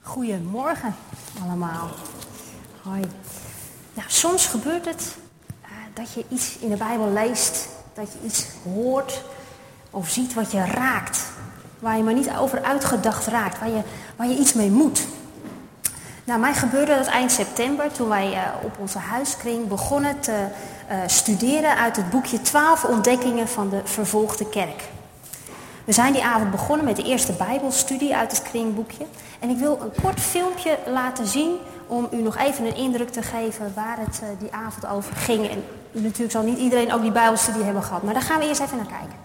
Goedemorgen allemaal. Hoi. Nou, soms gebeurt het dat je iets in de Bijbel leest, dat je iets hoort of ziet wat je raakt. Waar je maar niet over uitgedacht raakt, waar je iets mee moet. Nou, mij gebeurde dat eind september toen wij op onze huiskring begonnen te studeren uit het boekje 12 ontdekkingen van de vervolgde kerk. We zijn die avond begonnen met de eerste Bijbelstudie uit het kringboekje. En ik wil een kort filmpje laten zien om u nog even een indruk te geven waar het die avond over ging. En natuurlijk zal niet iedereen ook die Bijbelstudie hebben gehad, maar daar gaan we eerst even naar kijken.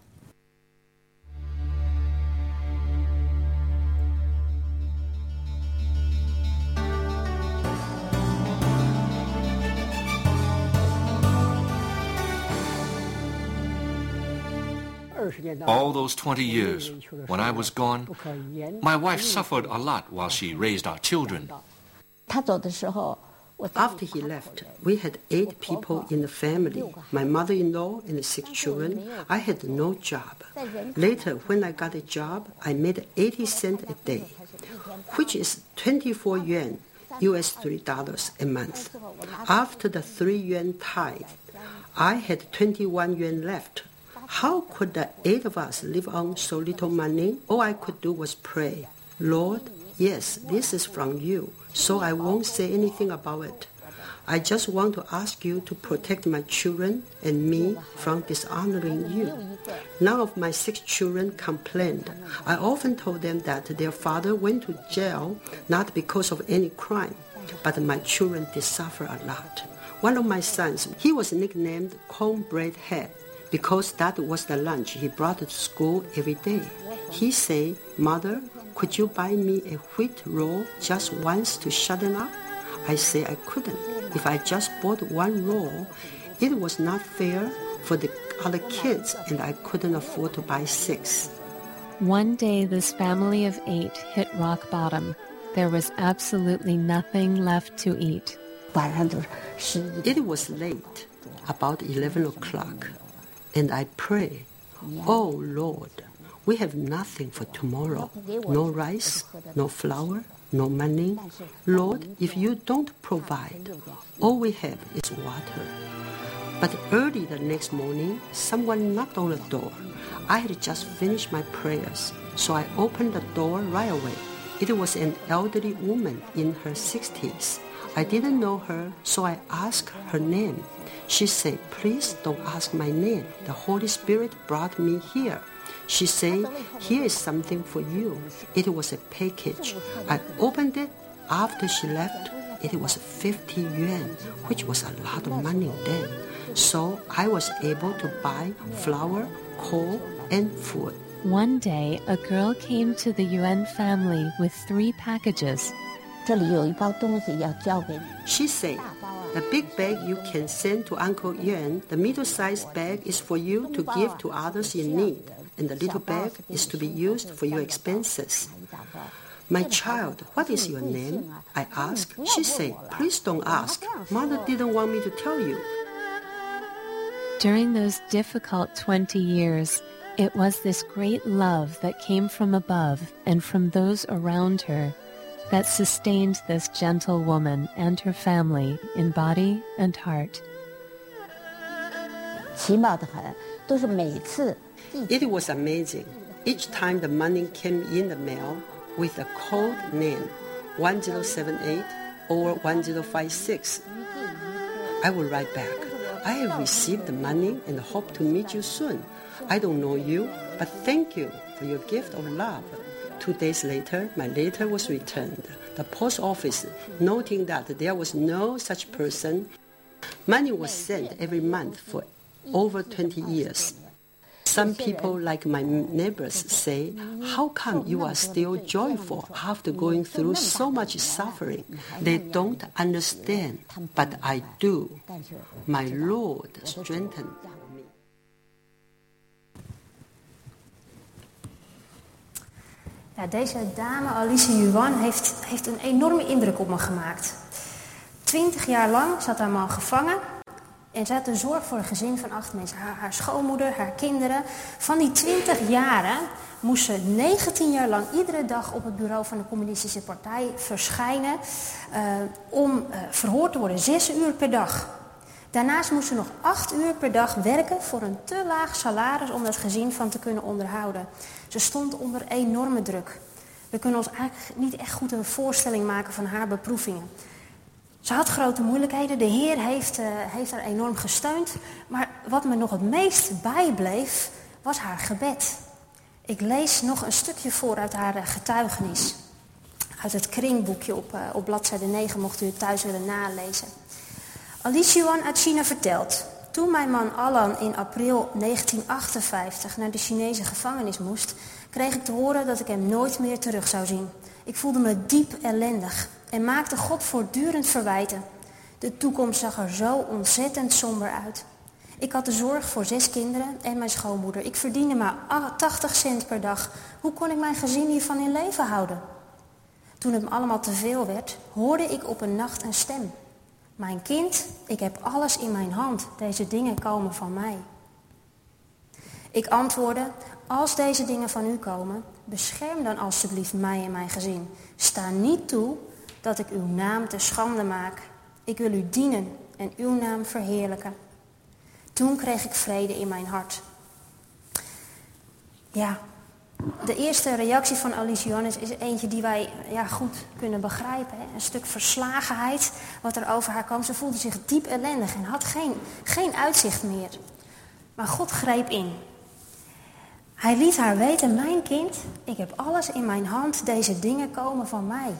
All those 20 years, when I was gone, my wife suffered a lot while she raised our children. After he left, we had 8 people in the family, my mother-in-law and 6 children. I had no job. Later, when I got a job, I made 80 cents a day, which is 24 yuan, US $3 a month. After the 3 yuan tithe, I had 21 yuan left. How could the 8 of us live on so little money? All I could do was pray. Lord, yes, this is from you, so I won't say anything about it. I just want to ask you to protect my children and me from dishonoring you. None of my 6 children complained. I often told them that their father went to jail not because of any crime, but my children did suffer a lot. One of my sons, he was nicknamed Cornbread Head, because that was the lunch he brought to school every day. He said, "Mother, could you buy me a wheat roll just once to shut them up?" I said I couldn't. If I just bought 1 roll, it was not fair for the other kids, and I couldn't afford to buy 6. One day this family of 8 hit rock bottom. There was absolutely nothing left to eat. It was late, about 11 o'clock. And I pray, "Oh Lord, we have nothing for tomorrow. No rice, no flour, no money. Lord, if you don't provide, all we have is water." But early the next morning, someone knocked on the door. I had just finished my prayers, so I opened the door right away. It was an elderly woman in her 60s. I didn't know her, so I asked her name. She said, "Please don't ask my name. The Holy Spirit brought me here." She said, "Here is something for you." It was a package. I opened it. After she left, it was 50 yuan, which was a lot of money then. So I was able to buy flour, coal, and food. One day, a girl came to the Yuan family with 3 packages. She said, "The big bag you can send to Uncle Yuan. The middle-sized bag is for you to give to others in need, and the little bag is to be used for your expenses." "My child, what is your name?" I asked. She said, "Please don't ask. Mother didn't want me to tell you." During those difficult 20 years, it was this great love that came from above and from those around her that sustained this gentle woman and her family in body and heart. It was amazing. Each time the money came in the mail with a code name, 1078 or 1056, I would write back, "I have received the money and hope to meet you soon. I don't know you, but thank you for your gift of love." 2 days later, my letter was returned. The post office, noting that there was no such person, money was sent every month for over 20 years. Some people, like my neighbors, say, "How come you are still joyful after going through so much suffering?" They don't understand, but I do. My Lord strengthened me. Ja, deze dame, Alice Yuan, heeft een enorme indruk op me gemaakt. 20 jaar lang zat haar man gevangen En ze had de zorg voor een gezin van 8 mensen. Haar schoonmoeder, haar kinderen. Van die 20 jaren moest ze 19 jaar lang iedere dag op het bureau van de Communistische Partij verschijnen om verhoord te worden. 6 uur per dag. Daarnaast moest ze nog 8 uur per dag werken voor een te laag salaris om dat gezin van te kunnen onderhouden. Ze stond onder enorme druk. We kunnen ons eigenlijk niet echt goed een voorstelling maken van haar beproevingen. Ze had grote moeilijkheden. De Heer heeft haar enorm gesteund. Maar wat me nog het meest bijbleef, was haar gebed. Ik lees nog een stukje voor uit haar getuigenis. Uit het kringboekje op bladzijde 9, mocht u het thuis willen nalezen. Alice Yuan uit China vertelt: toen mijn man Alan in april 1958 naar de Chinese gevangenis moest, kreeg ik te horen dat ik hem nooit meer terug zou zien. Ik voelde me diep ellendig en maakte God voortdurend verwijten. De toekomst zag er zo ontzettend somber uit. Ik had de zorg voor 6 kinderen en mijn schoonmoeder. Ik verdiende maar 80 cent per dag. Hoe kon ik mijn gezin hiervan in leven houden? Toen het me allemaal te veel werd, hoorde ik op een nacht een stem. Mijn kind, ik heb alles in mijn hand. Deze dingen komen van mij. Ik antwoordde: als deze dingen van u komen, bescherm dan alstublieft mij en mijn gezin. Sta niet toe dat ik uw naam te schande maak. Ik wil u dienen en uw naam verheerlijken. Toen kreeg ik vrede in mijn hart. Ja, de eerste reactie van Alice Yuan is eentje die wij goed kunnen begrijpen. Hè? Een stuk verslagenheid wat er over haar kwam. Ze voelde zich diep ellendig en had geen uitzicht meer. Maar God greep in. Hij liet haar weten: mijn kind, ik heb alles in mijn hand. Deze dingen komen van mij.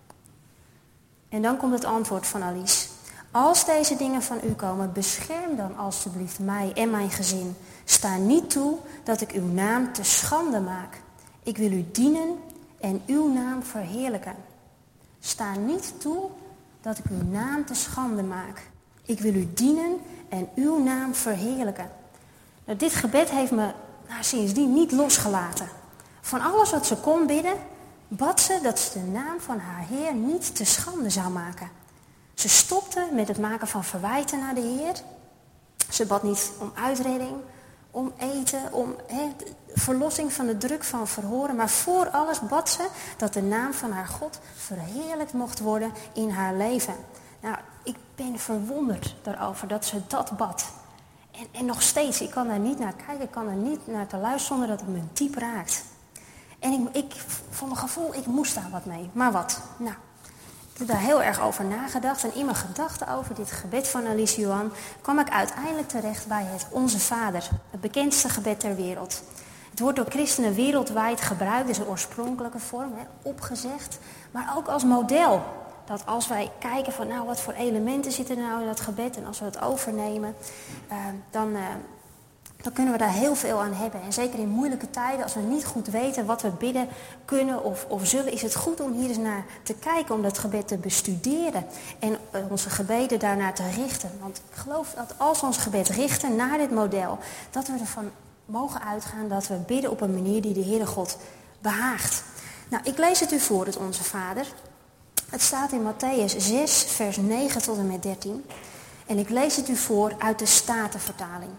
En dan komt het antwoord van Alice. Als deze dingen van u komen, bescherm dan alstublieft mij en mijn gezin. Sta niet toe dat ik uw naam te schande maak. Ik wil u dienen en uw naam verheerlijken. Sta niet toe dat ik uw naam te schande maak. Ik wil u dienen en uw naam verheerlijken. Nou, dit gebed heeft me sindsdien niet losgelaten. Van alles wat ze kon bidden, bad ze dat ze de naam van haar Heer niet te schande zou maken. Ze stopte met het maken van verwijten naar de Heer. Ze bad niet om uitredding, om eten, om verlossing van de druk van verhoren. Maar voor alles bad ze dat de naam van haar God verheerlijkt mocht worden in haar leven. Nou, ik ben verwonderd daarover dat ze dat bad. En nog steeds, ik kan daar niet naar kijken, ik kan er niet naar te luisteren zonder dat het me diep raakt. En ik voor mijn gevoel, ik moest daar wat mee. Maar wat? Nou, ik heb daar heel erg over nagedacht. En in mijn gedachten over dit gebed van Alice Yuan kwam ik uiteindelijk terecht bij het Onze Vader. Het bekendste gebed ter wereld. Het wordt door christenen wereldwijd gebruikt. Het is een oorspronkelijke vorm, opgezegd. Maar ook als model. Dat als wij kijken van wat voor elementen zitten er nou in dat gebed. En als we het overnemen, dan kunnen we daar heel veel aan hebben. En zeker in moeilijke tijden, als we niet goed weten wat we bidden kunnen of zullen, is het goed om hier eens naar te kijken, om dat gebed te bestuderen. En onze gebeden daarnaar te richten. Want ik geloof dat als we ons gebed richten naar dit model, dat we ervan mogen uitgaan dat we bidden op een manier die de Heere God behaagt. Nou, ik lees het u voor, het Onze Vader. Het staat in Mattheüs 6, vers 9 tot en met 13. En ik lees het u voor uit de Statenvertaling.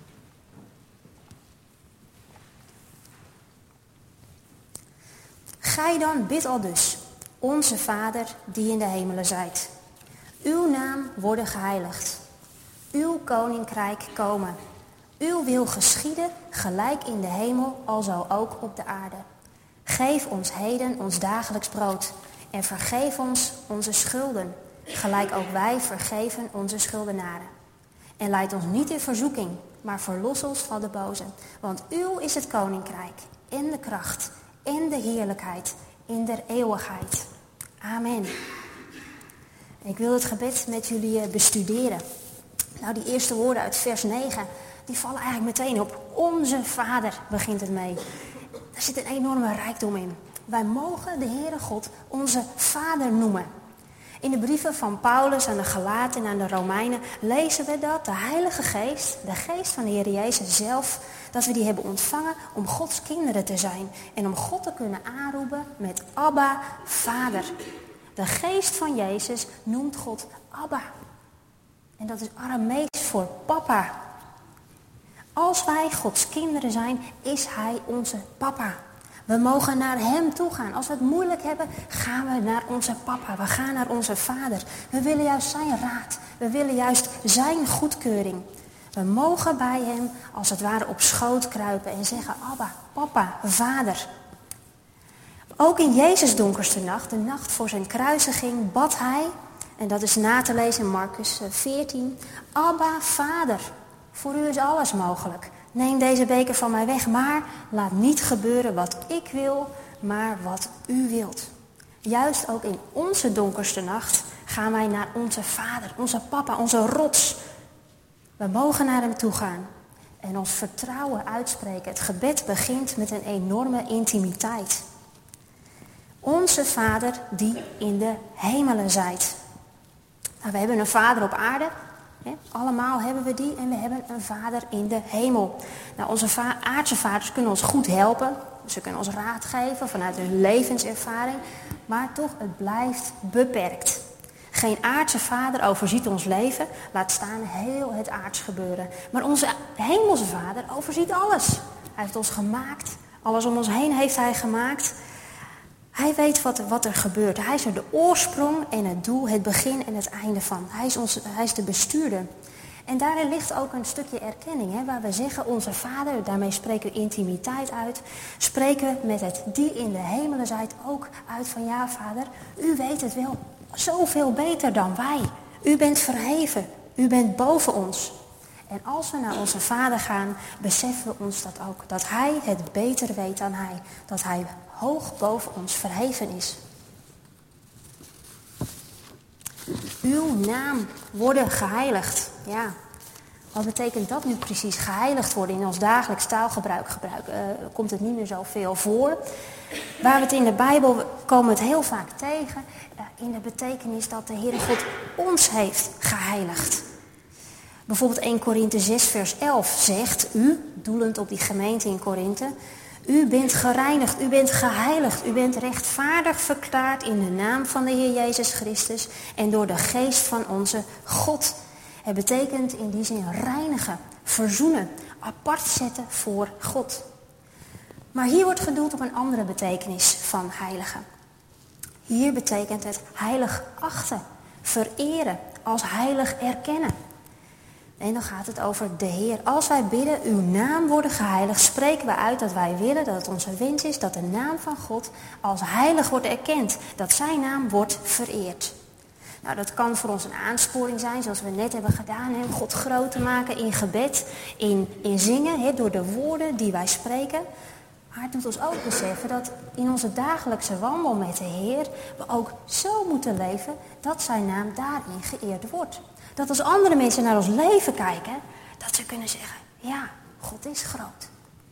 Gij dan bid aldus: Onze Vader die in de hemelen zijt. Uw naam worden geheiligd. Uw koninkrijk komen. Uw wil geschieden, gelijk in de hemel, alzo ook op de aarde. Geef ons heden ons dagelijks brood. En vergeef ons onze schulden, gelijk ook wij vergeven onze schuldenaren. En leid ons niet in verzoeking, maar verlos ons van de boze. Want uw is het koninkrijk, en de kracht, en de heerlijkheid, in der eeuwigheid. Amen. Ik wil het gebed met jullie bestuderen. Nou, die eerste woorden uit vers 9, die vallen eigenlijk meteen op. Onze Vader begint het mee. Daar zit een enorme rijkdom in. Wij mogen de Heere God onze Vader noemen. In de brieven van Paulus aan de Galaten en aan de Romeinen lezen we dat de Heilige Geest, de Geest van de Heer Jezus zelf, dat we die hebben ontvangen om Gods kinderen te zijn. En om God te kunnen aanroepen met Abba, Vader. De Geest van Jezus noemt God Abba. En dat is Aramees voor papa. Als wij Gods kinderen zijn, is Hij onze papa. We mogen naar Hem toe gaan. Als we het moeilijk hebben, gaan we naar onze papa. We gaan naar onze vader. We willen juist zijn raad. We willen juist zijn goedkeuring. We mogen bij Hem als het ware op schoot kruipen en zeggen, Abba, papa, vader. Ook in Jezus' donkerste nacht, de nacht voor zijn kruisiging, bad Hij, en dat is na te lezen in Marcus 14, Abba, vader, voor u is alles mogelijk. Neem deze beker van mij weg, maar laat niet gebeuren wat ik wil, maar wat u wilt. Juist ook in onze donkerste nacht gaan wij naar onze vader, onze papa, onze rots. We mogen naar hem toe gaan en ons vertrouwen uitspreken. Het gebed begint met een enorme intimiteit. Onze Vader die in de hemelen zijt. Nou, we hebben een vader op aarde. Hè? Allemaal hebben we die en we hebben een vader in de hemel. Nou, onze aardse vaders kunnen ons goed helpen. Ze kunnen ons raad geven vanuit hun levenservaring. Maar toch, het blijft beperkt. Geen aardse vader overziet ons leven, laat staan heel het aards gebeuren. Maar onze hemelse vader overziet alles. Hij heeft ons gemaakt, alles om ons heen heeft hij gemaakt. Hij weet wat er gebeurt. Hij is er de oorsprong en het doel, het begin en het einde van. Hij is de bestuurder. En daarin ligt ook een stukje erkenning, hè, waar we zeggen, onze vader, daarmee spreken we intimiteit uit. Spreken we met het die in de hemelen zijt ook uit van, ja vader, u weet het wel zoveel beter dan wij. U bent verheven, u bent boven ons. En als we naar onze vader gaan, beseffen we ons dat ook. Dat hij het beter weet dan hij. Dat hij hoog boven ons verheven is. Uw naam worden geheiligd. Ja, wat betekent dat nu precies? Geheiligd worden in ons dagelijks taalgebruik komt het niet meer zoveel voor. Waar we het in de Bijbel komen het heel vaak tegen. In de betekenis dat de Heere God ons heeft geheiligd. Bijvoorbeeld 1 Korinthe 6 vers 11 zegt, u, doelend op die gemeente in Korinthe, u bent gereinigd, u bent geheiligd, u bent rechtvaardig verklaard in de naam van de Heer Jezus Christus en door de geest van onze God. Het betekent in die zin reinigen, verzoenen, apart zetten voor God. Maar hier wordt gedoeld op een andere betekenis van heiligen. Hier betekent het heilig achten, vereren, als heilig erkennen. En dan gaat het over de Heer. Als wij bidden, uw naam worden geheiligd, spreken we uit dat wij willen, dat het onze wens is, dat de naam van God als heilig wordt erkend. Dat zijn naam wordt vereerd. Nou, dat kan voor ons een aansporing zijn, zoals we net hebben gedaan, hè, God groot te maken in gebed, in zingen, hè, door de woorden die wij spreken. Maar het doet ons ook beseffen dat in onze dagelijkse wandel met de Heer we ook zo moeten leven dat zijn naam daarin geëerd wordt. Dat als andere mensen naar ons leven kijken, dat ze kunnen zeggen, ja, God is groot.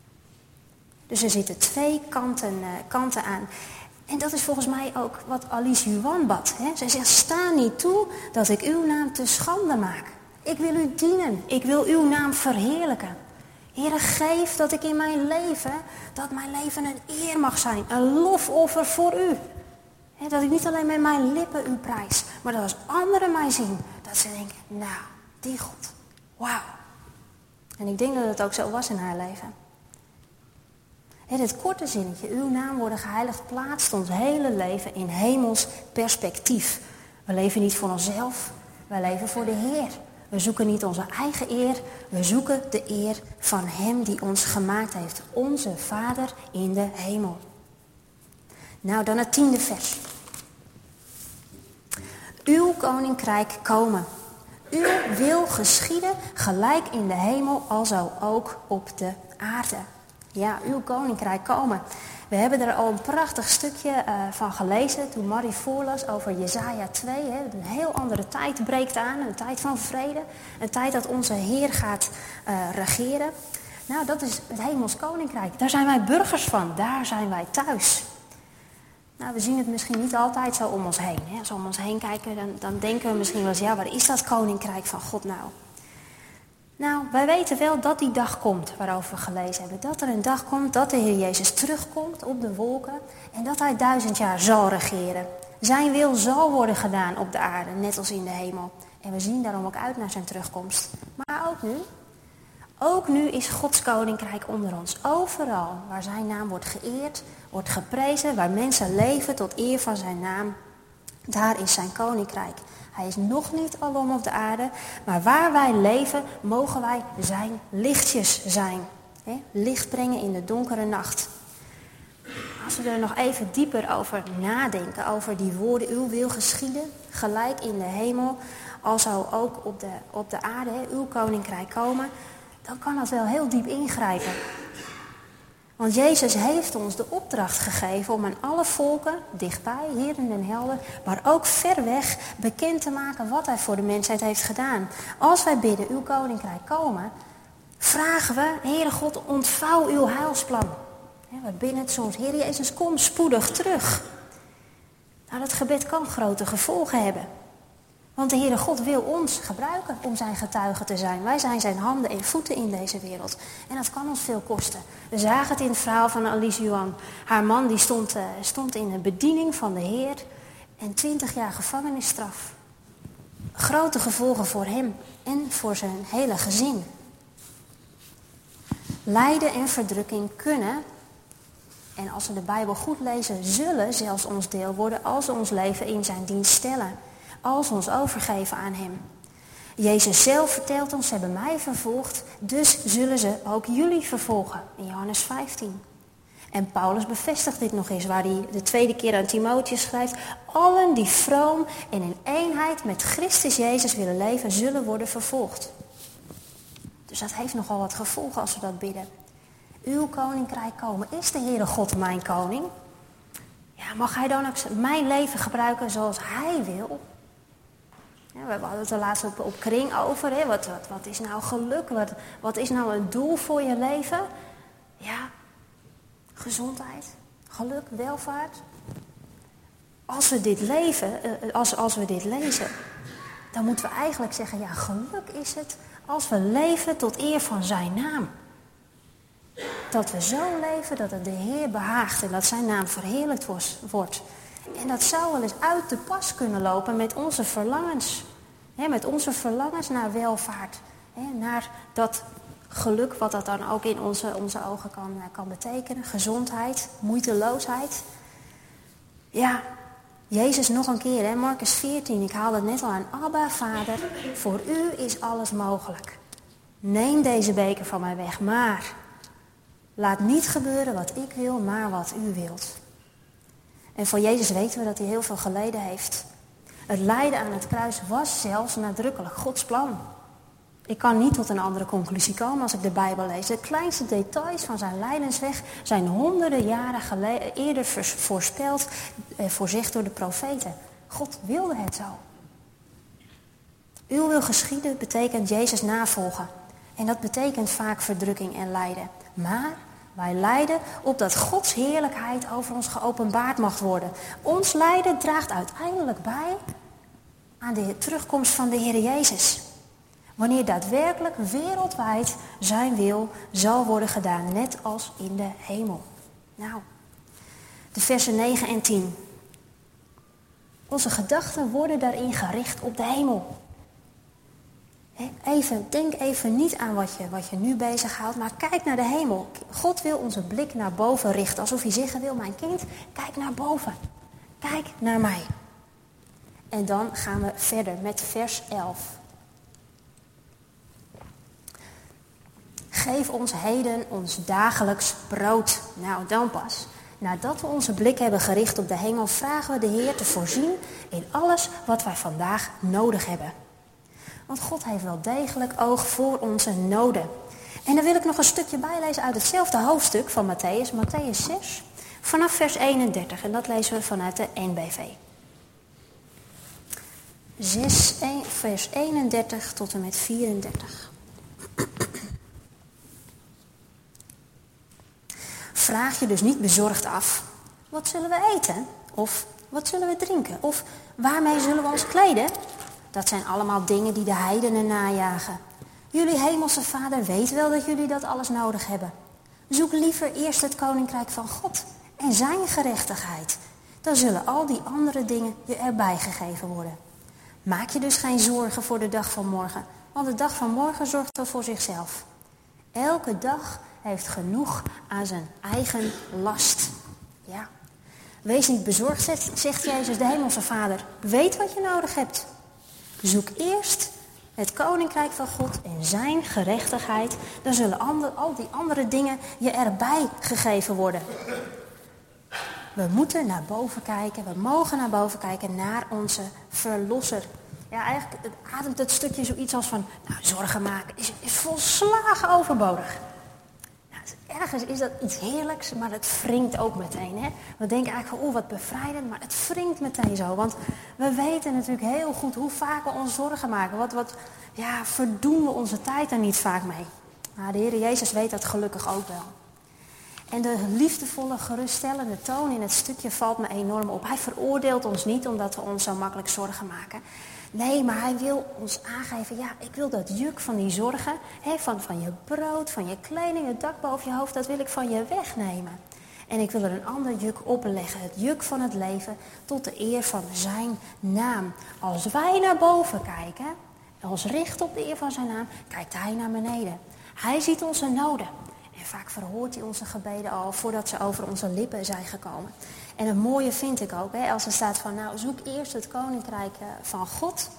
Dus er zitten twee kanten aan. En dat is volgens mij ook wat Alice Juan bad. Hè? Zij zegt, sta niet toe dat ik uw naam te schande maak. Ik wil u dienen, ik wil uw naam verheerlijken. Heere, geef dat ik in mijn leven, dat mijn leven een eer mag zijn, een lofoffer voor u. He, dat ik niet alleen met mijn lippen u prijs, maar dat als anderen mij zien, dat ze denken, nou, die God, wauw. En ik denk dat het ook zo was in haar leven. Het korte zinnetje, uw naam worden geheiligd, plaatst ons hele leven in hemels perspectief. We leven niet voor onszelf, wij leven voor de Heer. We zoeken niet onze eigen eer, we zoeken de eer van Hem die ons gemaakt heeft. Onze Vader in de hemel. Nou, dan het 10e vers. Uw koninkrijk komen. Uw wil geschieden, gelijk in de hemel, alzo ook op de aarde. Ja, uw koninkrijk komen. We hebben er al een prachtig stukje van gelezen toen Marie voorlas over Jesaja 2. Hè. Een heel andere tijd breekt aan, een tijd van vrede. Een tijd dat onze Heer gaat regeren. Nou, dat is het hemels koninkrijk. Daar zijn wij burgers van, daar zijn wij thuis. Nou, we zien het misschien niet altijd zo om ons heen. Hè. Als we om ons heen kijken, dan denken we misschien wel eens, ja, waar is dat koninkrijk van God nou? Nou, wij weten wel dat die dag komt waarover we gelezen hebben. Dat er een dag komt dat de Heer Jezus terugkomt op de wolken en dat Hij 1000 jaar zal regeren. Zijn wil zal worden gedaan op de aarde, net als in de hemel. En we zien daarom ook uit naar zijn terugkomst. Maar ook nu is Gods koninkrijk onder ons. Overal waar zijn naam wordt geëerd, wordt geprezen, waar mensen leven tot eer van zijn naam, daar is zijn koninkrijk. Hij is nog niet alom op de aarde, maar waar wij leven, mogen wij zijn lichtjes zijn. Licht brengen in de donkere nacht. Als we er nog even dieper over nadenken, over die woorden, uw wil geschieden, gelijk in de hemel, alzo ook op de aarde, uw koninkrijk komen, dan kan dat wel heel diep ingrijpen. Want Jezus heeft ons de opdracht gegeven om aan alle volken, dichtbij, hier in Den Helder, maar ook ver weg, bekend te maken wat hij voor de mensheid heeft gedaan. Als wij bidden, uw koninkrijk komen, vragen we, Heere God, ontvouw uw heilsplan. We bidden het soms, Heer Jezus, kom spoedig terug. Nou, dat gebed kan grote gevolgen hebben. Want de Heere God wil ons gebruiken om zijn getuige te zijn. Wij zijn zijn handen en voeten in deze wereld. En dat kan ons veel kosten. We zagen het in het verhaal van Alice Johan. Haar man die stond in de bediening van de Heer. En 20 jaar gevangenisstraf. Grote gevolgen voor hem en voor zijn hele gezin. Lijden en verdrukking kunnen, en als we de Bijbel goed lezen, zullen zelfs ons deel worden als we ons leven in zijn dienst stellen. Als we ons overgeven aan hem. Jezus zelf vertelt ons, ze hebben mij vervolgd, dus zullen ze ook jullie vervolgen. In Johannes 15. En Paulus bevestigt dit nog eens, waar hij de tweede keer aan Timotheus schrijft. Allen die vroom en in eenheid met Christus Jezus willen leven, zullen worden vervolgd. Dus dat heeft nogal wat gevolgen als we dat bidden. Uw koninkrijk komen. Is de Heere God mijn koning? Ja, mag hij dan ook mijn leven gebruiken zoals hij wil? Ja, we hadden het er laatst op kring over. Hè? Wat is nou geluk? Wat is nou een doel voor je leven? Ja, gezondheid, geluk, welvaart. Als we dit lezen, dan moeten we eigenlijk zeggen, ja, geluk is het als we leven tot eer van zijn naam. Dat we zo leven dat het de Heer behaagt en dat zijn naam verheerlijkt wordt. En dat zou wel eens uit de pas kunnen lopen met onze verlangens. Met onze verlangens naar welvaart. Naar dat geluk wat dat dan ook in onze ogen kan betekenen. Gezondheid, moeiteloosheid. Ja, Jezus nog een keer, Marcus 14, ik haalde het net al aan. Abba, Vader, voor u is alles mogelijk. Neem deze beker van mij weg, maar laat niet gebeuren wat ik wil, maar wat u wilt. En van Jezus weten we dat hij heel veel geleden heeft. Het lijden aan het kruis was zelfs nadrukkelijk Gods plan. Ik kan niet tot een andere conclusie komen als ik de Bijbel lees. De kleinste details van zijn lijdensweg zijn honderden jaren eerder voorspeld, voorzegd door de profeten. God wilde het zo. Uw wil geschieden betekent Jezus navolgen. En dat betekent vaak verdrukking en lijden. Maar wij lijden opdat Gods heerlijkheid over ons geopenbaard mag worden. Ons lijden draagt uiteindelijk bij aan de terugkomst van de Heer Jezus. Wanneer daadwerkelijk wereldwijd zijn wil zal worden gedaan, net als in de hemel. Nou, de versen 9 en 10. Onze gedachten worden daarin gericht op de hemel. Denk even niet aan wat je nu bezighoudt, maar kijk naar de hemel. God wil onze blik naar boven richten, alsof hij zeggen wil, mijn kind, kijk naar boven. Kijk naar mij. En dan gaan we verder met vers 11. Geef ons heden ons dagelijks brood. Nou, dan pas. Nadat we onze blik hebben gericht op de hemel, vragen we de Heer te voorzien in alles wat wij vandaag nodig hebben. Want God heeft wel degelijk oog voor onze noden. En dan wil ik nog een stukje bijlezen uit hetzelfde hoofdstuk van Matthäus. Matthäus 6, vanaf vers 31. En dat lezen we vanuit de NBV. 6, vers 31 tot en met 34. Vraag je dus niet bezorgd af, wat zullen we eten? Of wat zullen we drinken? Of waarmee zullen we ons kleden? Dat zijn allemaal dingen die de heidenen najagen. Jullie hemelse Vader weet wel dat jullie dat alles nodig hebben. Zoek liever eerst het koninkrijk van God en zijn gerechtigheid. Dan zullen al die andere dingen je erbij gegeven worden. Maak je dus geen zorgen voor de dag van morgen. Want de dag van morgen zorgt wel voor zichzelf. Elke dag heeft genoeg aan zijn eigen last. Ja. Wees niet bezorgd, zegt Jezus, de Hemelse Vader. Weet wat je nodig hebt. Zoek eerst het Koninkrijk van God en zijn gerechtigheid. Dan zullen al die andere dingen je erbij gegeven worden. We moeten naar boven kijken. We mogen naar boven kijken naar onze Verlosser. Ja, eigenlijk ademt het stukje zoiets als van... zorgen maken is volslagen overbodig. Ergens is dat iets heerlijks, maar het wringt ook meteen. Hè? We denken eigenlijk van, wat bevrijdend, maar het wringt meteen zo. Want we weten natuurlijk heel goed hoe vaak we ons zorgen maken. Wat verdoen we onze tijd er niet vaak mee. Maar de Heer Jezus weet dat gelukkig ook wel. En de liefdevolle, geruststellende toon in het stukje valt me enorm op. Hij veroordeelt ons niet omdat we ons zo makkelijk zorgen maken. Nee, maar hij wil ons aangeven, ik wil dat juk van die zorgen, van je brood, van je kleding, het dak boven je hoofd, dat wil ik van je wegnemen. En ik wil er een ander juk opleggen, het juk van het leven, tot de eer van zijn naam. Als wij naar boven kijken, ons richten op de eer van zijn naam, kijkt hij naar beneden. Hij ziet onze noden. En vaak verhoort hij onze gebeden al voordat ze over onze lippen zijn gekomen. En het mooie vind ik ook, als er staat van, zoek eerst het Koninkrijk van God.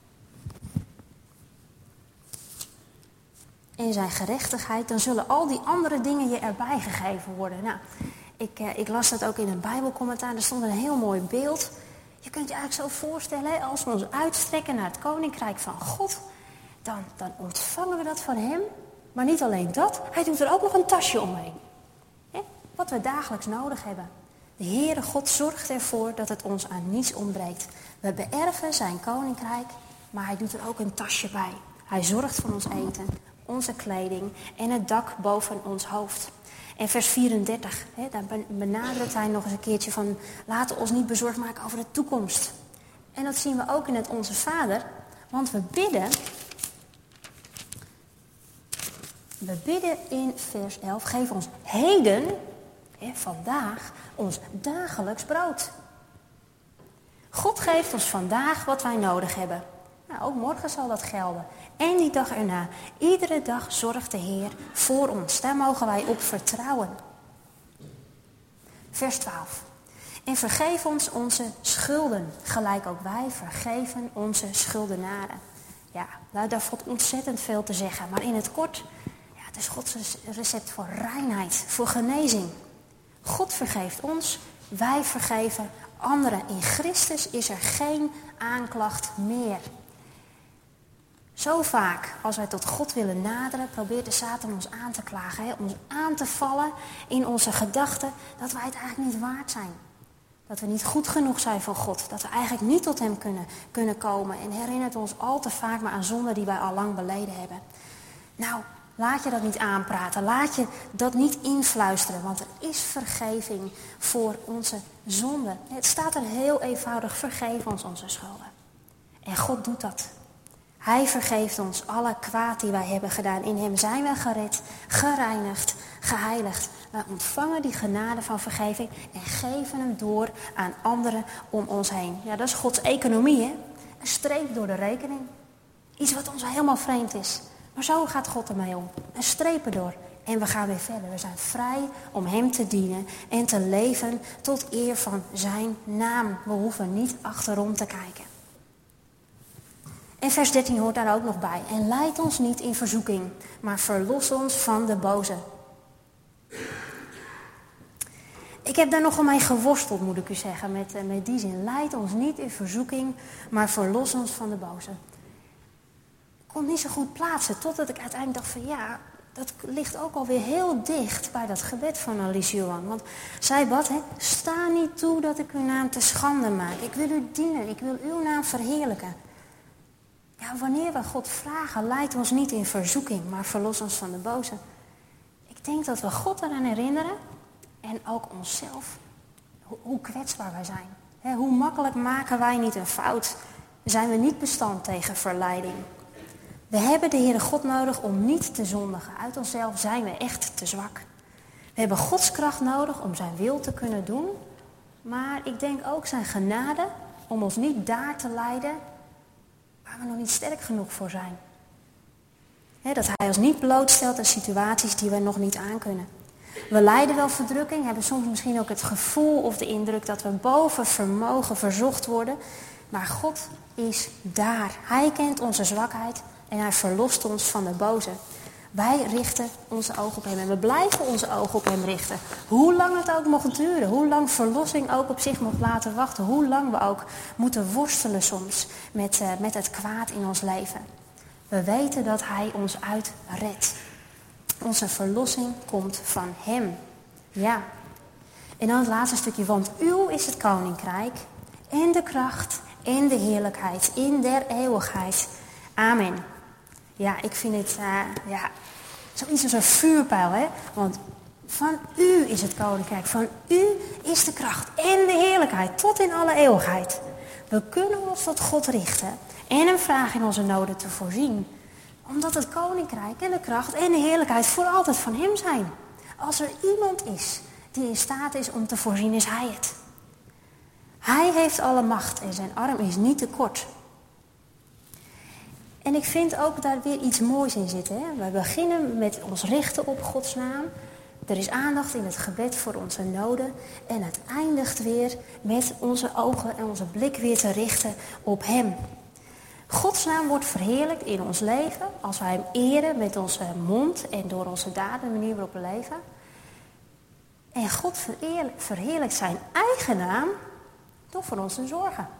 En zijn gerechtigheid, dan zullen al die andere dingen je erbij gegeven worden. Ik las dat ook in een Bijbelcommentaar, er stond een heel mooi beeld. Je kunt je eigenlijk zo voorstellen, als we ons uitstrekken naar het Koninkrijk van God, dan ontvangen we dat van hem. Maar niet alleen dat, hij doet er ook nog een tasje omheen. Wat we dagelijks nodig hebben. De Heere God zorgt ervoor dat het ons aan niets ontbreekt. We beërven zijn koninkrijk, maar hij doet er ook een tasje bij. Hij zorgt voor ons eten, onze kleding en het dak boven ons hoofd. En vers 34, daar benadrukt hij nog eens een keertje van... laten we ons niet bezorgd maken over de toekomst. En dat zien we ook in het Onze Vader, want we bidden in vers 11, geef ons heden, vandaag, ons dagelijks brood. God geeft ons vandaag wat wij nodig hebben. Ook morgen zal dat gelden. En die dag erna. Iedere dag zorgt de Heer voor ons. Daar mogen wij op vertrouwen. Vers 12. En vergeef ons onze schulden, gelijk ook wij vergeven onze schuldenaren. Ja, daar valt ontzettend veel te zeggen. Maar in het kort, het is Gods recept voor reinheid, voor genezing. God vergeeft ons, wij vergeven anderen. In Christus is er geen aanklacht meer. Zo vaak, als wij tot God willen naderen, probeert de Satan ons aan te klagen. Ons aan te vallen in onze gedachten dat wij het eigenlijk niet waard zijn. Dat we niet goed genoeg zijn voor God. Dat we eigenlijk niet tot hem kunnen komen. En herinnert ons al te vaak maar aan zonden die wij al lang beleden hebben. Laat je dat niet aanpraten. Laat je dat niet influisteren. Want er is vergeving voor onze zonden. Het staat er heel eenvoudig. Vergeef ons onze schulden. En God doet dat. Hij vergeeft ons alle kwaad die wij hebben gedaan. In hem zijn wij gered, gereinigd, geheiligd. Wij ontvangen die genade van vergeving en geven hem door aan anderen om ons heen. Ja, dat is Gods economie, hè? Een streep door de rekening. Iets wat ons helemaal vreemd is. Maar zo gaat God ermee om. Een streep erdoor. En we gaan weer verder. We zijn vrij om hem te dienen en te leven tot eer van zijn naam. We hoeven niet achterom te kijken. En vers 13 hoort daar ook nog bij. En leid ons niet in verzoeking, maar verlos ons van de boze. Ik heb daar nogal mee geworsteld, moet ik u zeggen, met die zin. Leid ons niet in verzoeking, maar verlos ons van de boze. Ik kon het niet zo goed plaatsen, totdat ik uiteindelijk dacht van dat ligt ook alweer heel dicht bij dat gebed van Alice Johan. Want zij bad, sta niet toe dat ik uw naam te schande maak. Ik wil u dienen, ik wil uw naam verheerlijken. Ja, wanneer we God vragen, leid ons niet in verzoeking, maar verlos ons van de boze. Ik denk dat we God eraan herinneren en ook onszelf, hoe kwetsbaar wij zijn. Hoe makkelijk maken wij niet een fout? Zijn we niet bestand tegen verleiding? We hebben de Heere God nodig om niet te zondigen. Uit onszelf zijn we echt te zwak. We hebben Gods kracht nodig om zijn wil te kunnen doen. Maar ik denk ook zijn genade om ons niet daar te leiden we nog niet sterk genoeg voor zijn. Dat hij ons niet blootstelt aan situaties die we nog niet aankunnen. We lijden wel verdrukking, hebben soms misschien ook het gevoel of de indruk dat we boven vermogen verzocht worden. Maar God is daar. Hij kent onze zwakheid en hij verlost ons van de boze. Wij richten onze ogen op hem en we blijven onze ogen op hem richten. Hoe lang het ook mocht duren, hoe lang verlossing ook op zich mocht laten wachten. Hoe lang we ook moeten worstelen soms met het kwaad in ons leven. We weten dat hij ons uitredt. Onze verlossing komt van hem. Ja. En dan het laatste stukje. Want uw is het koninkrijk en de kracht en de heerlijkheid in der eeuwigheid. Amen. Ja, ik vind het zoiets als een vuurpijl. Hè? Want van u is het koninkrijk. Van u is de kracht en de heerlijkheid tot in alle eeuwigheid. We kunnen ons tot God richten en hem vragen in onze noden te voorzien. Omdat het koninkrijk en de kracht en de heerlijkheid voor altijd van hem zijn. Als er iemand is die in staat is om te voorzien, is hij het. Hij heeft alle macht en zijn arm is niet te kort. En ik vind ook daar weer iets moois in zitten. Hè? We beginnen met ons richten op Gods naam. Er is aandacht in het gebed voor onze noden. En het eindigt weer met onze ogen en onze blik weer te richten op hem. Gods naam wordt verheerlijkt in ons leven als wij hem eren met onze mond en door onze daden, de manier waarop we leven. En God verheerlijkt zijn eigen naam door voor ons te zorgen.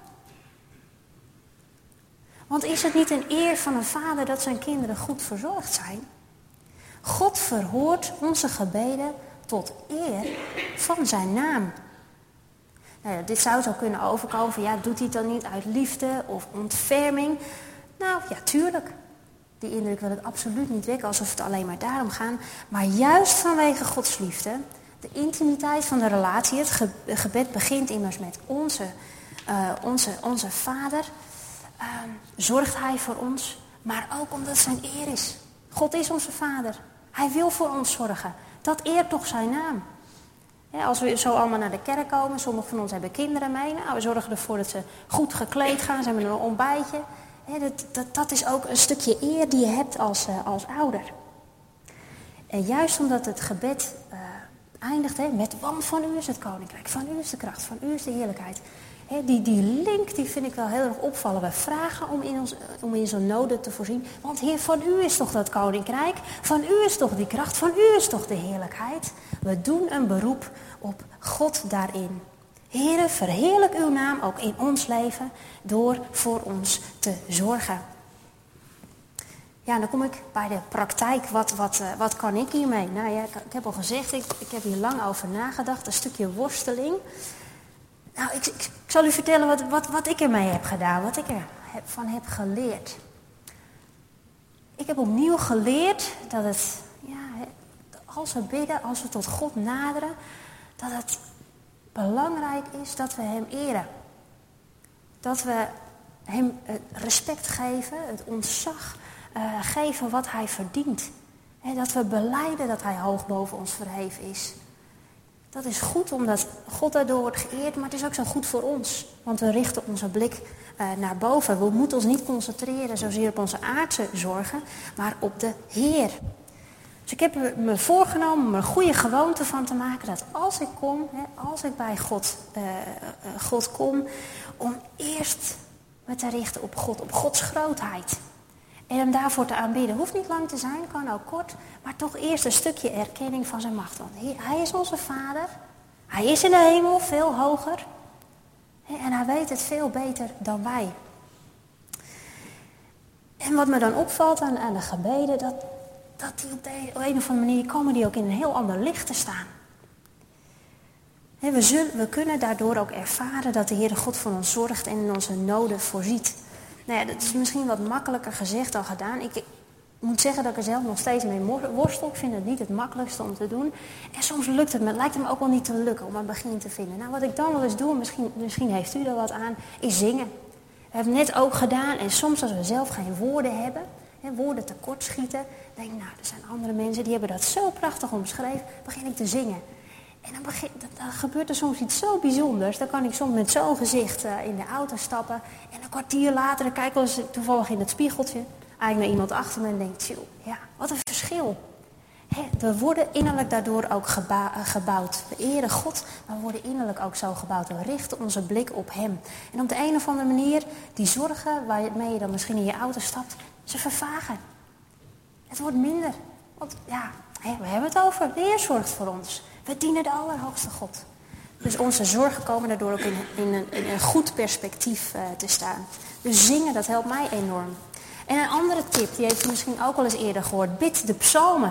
Want is het niet een eer van een vader dat zijn kinderen goed verzorgd zijn? God verhoort onze gebeden tot eer van zijn naam. Nou ja, dit zou zo kunnen overkomen van, doet hij het dan niet uit liefde of ontferming? Nou, ja, tuurlijk. Die indruk wil ik absoluut niet wekken, alsof het alleen maar daarom gaat. Maar juist vanwege Gods liefde, de intimiteit van de relatie, het gebed begint immers met onze Vader. Zorgt hij voor ons, maar ook omdat het zijn eer is. God is onze Vader. Hij wil voor ons zorgen. Dat eert toch zijn naam. Ja, als we zo allemaal naar de kerk komen, sommigen van ons hebben kinderen mee. Nou, we zorgen ervoor dat ze goed gekleed gaan, ze hebben een ontbijtje. Ja, dat is ook een stukje eer die je hebt als ouder. En juist omdat het gebed eindigt met, want van u is het koninkrijk, van u is de kracht, van u is de heerlijkheid. Die link die vind ik wel heel erg opvallen. We vragen om in zo'n noden te voorzien. Want Heer, van u is toch dat koninkrijk? Van u is toch die kracht? Van u is toch de heerlijkheid? We doen een beroep op God daarin. Heere, verheerlijk uw naam ook in ons leven door voor ons te zorgen. Ja, dan kom ik bij de praktijk. Wat kan ik hiermee? Nou ja, ik heb al gezegd, ik heb hier lang over nagedacht. Een stukje worsteling. Nou, ik zal u vertellen wat ik ermee heb gedaan, wat ik ervan heb geleerd. Ik heb opnieuw geleerd dat het, als we bidden, als we tot God naderen, dat het belangrijk is dat we hem eren. Dat we hem respect geven, het ontzag geven wat hij verdient. Dat we belijden dat hij hoog boven ons verheven is. Dat is goed omdat God daardoor wordt geëerd, maar het is ook zo goed voor ons. Want we richten onze blik naar boven. We moeten ons niet concentreren zozeer op onze aardse zorgen, maar op de Heer. Dus ik heb me voorgenomen om er een goede gewoonte van te maken dat als ik kom, als ik bij God kom, om eerst me te richten op God, op Gods grootheid. En hem daarvoor te aanbidden. Hoeft niet lang te zijn, kan ook kort. Maar toch eerst een stukje erkenning van zijn macht. Want hij is onze Vader. Hij is in de hemel, veel hoger. En hij weet het veel beter dan wij. En wat me dan opvalt aan de gebeden, dat die op een of andere manier komen die ook in een heel ander licht te staan. We kunnen daardoor ook ervaren dat de Heere God voor ons zorgt en in onze noden voorziet. Nou ja, dat is misschien wat makkelijker gezegd dan gedaan. Ik moet zeggen dat ik er zelf nog steeds mee worstel. Ik vind het niet het makkelijkste om te doen. En soms lukt het me. Het lijkt me ook wel niet te lukken om een begin te vinden. Nou, wat ik dan wel eens doe, misschien heeft u er wat aan, is zingen. We hebben het net ook gedaan. En soms als we zelf geen woorden hebben, woorden tekortschieten, denk ik, nou, er zijn andere mensen die hebben dat zo prachtig omschreven, begin ik te zingen. En dan gebeurt er soms iets zo bijzonders. Dan kan ik soms met zo'n gezicht in de auto stappen. En een kwartier later kijk ik eens toevallig in het spiegeltje. Eigenlijk naar iemand achter me en denk, ja, wat een verschil. We worden innerlijk daardoor ook gebouwd. We eren God, maar we worden innerlijk ook zo gebouwd. We richten onze blik op Hem. En op de een of andere manier, die zorgen waarmee je dan misschien in je auto stapt, ze vervagen. Het wordt minder. Want ja, we hebben het over. De Heer zorgt voor ons. We dienen de Allerhoogste God. Dus onze zorgen komen daardoor ook in een goed perspectief te staan. Dus zingen, dat helpt mij enorm. En een andere tip, die heeft u misschien ook al eens eerder gehoord. Bid de psalmen.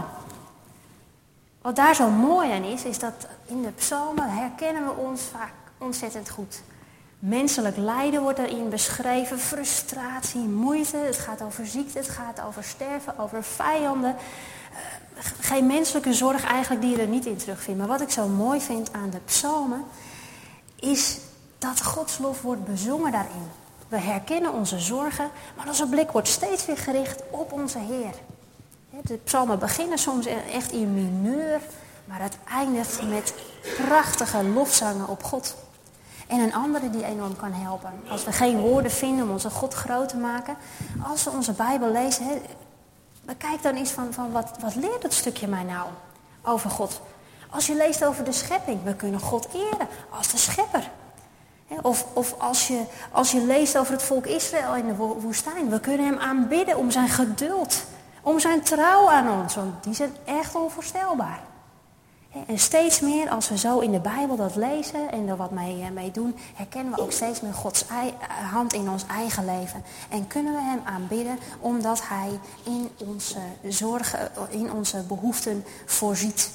Wat daar zo mooi aan is dat in de psalmen herkennen we ons vaak ontzettend goed. Menselijk lijden wordt erin beschreven, frustratie, moeite. Het gaat over ziekte, het gaat over sterven, over vijanden. Geen menselijke zorg eigenlijk die je er niet in terugvindt. Maar wat ik zo mooi vind aan de psalmen, is dat Gods lof wordt bezongen daarin. We herkennen onze zorgen, maar onze blik wordt steeds weer gericht op onze Heer. De psalmen beginnen soms echt in mineur, maar het eindigt met prachtige lofzangen op God. En een andere die enorm kan helpen. Als we geen woorden vinden om onze God groot te maken, als we onze Bijbel lezen, bekijk dan eens van wat leert het stukje mij nou over God? Als je leest over de schepping, we kunnen God eren als de schepper. Of als je leest over het volk Israël in de woestijn, we kunnen hem aanbidden om zijn geduld, om zijn trouw aan ons, want die zijn echt onvoorstelbaar. En steeds meer als we zo in de Bijbel dat lezen en er wat mee doen, herkennen we ook steeds meer Gods hand in ons eigen leven. En kunnen we hem aanbidden omdat hij in onze zorgen, in onze behoeften voorziet.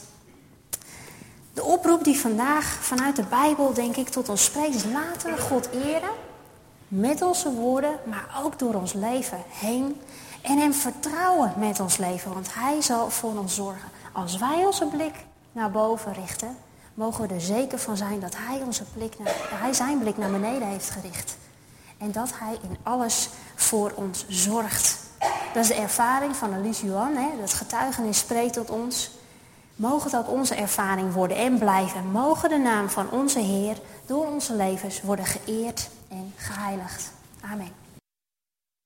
De oproep die vandaag vanuit de Bijbel, denk ik, tot ons spreekt is: laten we God eren met onze woorden, maar ook door ons leven heen. En hem vertrouwen met ons leven, want hij zal voor ons zorgen. Als wij onze blik naar boven richten, mogen we er zeker van zijn dat hij zijn blik naar beneden heeft gericht. En dat hij in alles voor ons zorgt. Dat is de ervaring van Elise Johan, dat getuigenis spreekt tot ons. Mogen het ook onze ervaring worden en blijven. Mogen de naam van onze Heer door onze levens worden geëerd en geheiligd. Amen.